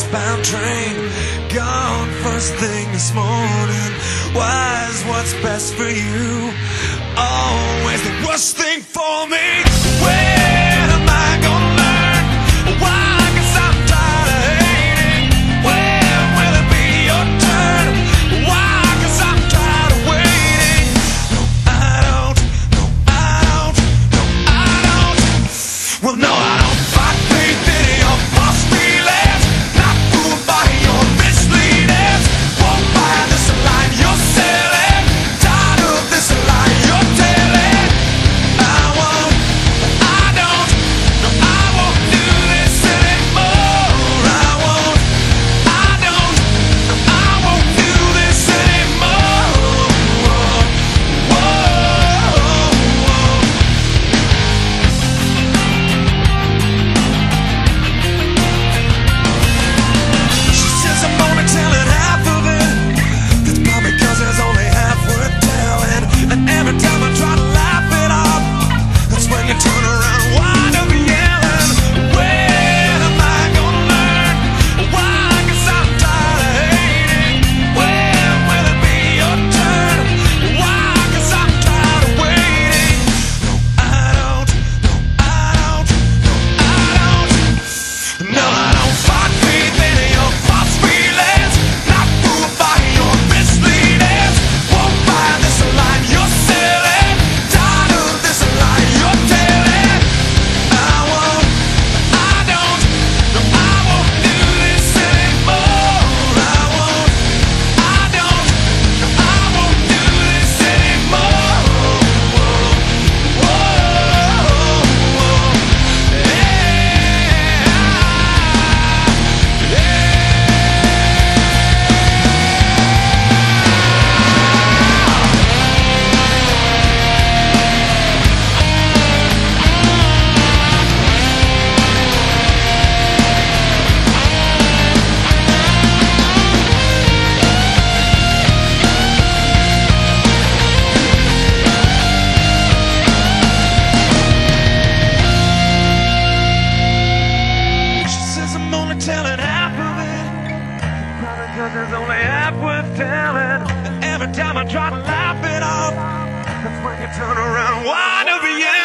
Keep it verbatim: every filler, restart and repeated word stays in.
westbound train, gone first thing this morning. Why is what's best for you always the worst thing for me? When am I gonna learn? Why? 'Cause I'm tired of hating. When will it be your turn? Why? 'Cause I'm tired of waiting. No, I don't. No, I don't. No, I don't. Well, no, I don't fight faith in your false feelings. Not fooled by your misleadings. Won't buy this line you're selling. Tired of this lie you're telling. I won't. I don't. No, I won't do this anymore. I won't. I don't. No, I won't do this anymore. Whoa, whoa, whoa. She says I'm only telling half of it. That's probably 'cause there's only half worth telling. And every time I try to laugh it off, that's when you turn around, wind up yelling. When am I gonna learn? Why? 'Cause I'm tired of hating. When will it be your turn? Why? 'Cause I'm tired of waiting. No, I don't. No, I don't. No, I don't. No, I don't fight faith in your false feelings. Not fooled by your misleadings. Won't buy this line you're selling. Tired of this lie you're telling. I won't. I don't. No, I won't do this anymore. I won't. I don't. No, I won't do this anymore. Whoa, whoa, whoa. She says I'm only telling half of it. Probably 'cause there's only half worth telling. And every time I try to laugh it off, that's when you turn around, wind up, yeah.